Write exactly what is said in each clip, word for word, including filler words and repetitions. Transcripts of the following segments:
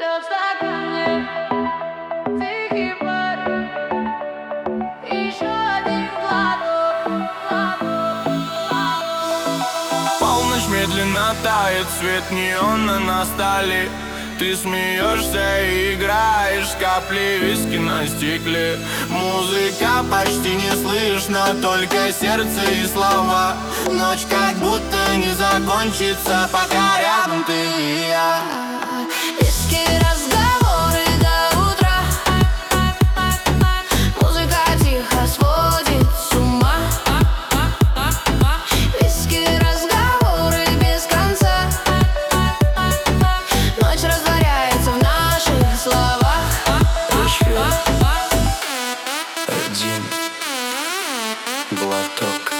Лед в стакане, тихий бар, еще один глоток, глоток, глоток. Полночь медленно тает, свет неона на столе. Ты смеешься и играешь, капли виски на стекле. Музыка почти не слышно, только сердце и слова. Ночь как будто не закончится, пока рядом ты и я. Виски, разговоры до утра. Музыка тихо сводит с ума. Виски, разговоры без конца. Ночь растворяется в наших словах. Еще один глоток.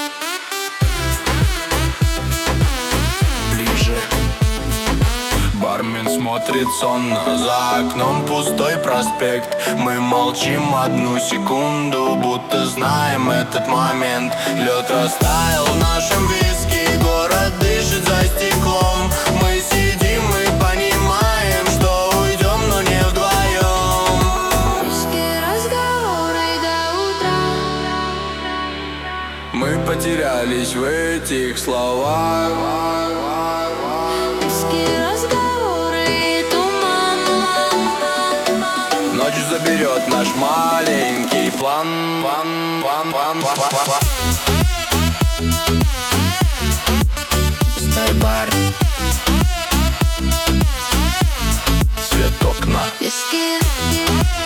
Ближе. Бармен смотрит сонно, за окном пустой проспект. Мы молчим одну секунду, будто знаем этот момент. Лед растаял в нашем виски, город дышит за стеклом. Мы сидим и понимаем, что уйдем, но не вдвоем. Виски, разговоры до утра. Мы потерялись в этих словах. Виски, разговоры и туман. Ночь заберет наш маленький план, план, план, план, план, план, план. Стой, бар. Свет окна. Виски.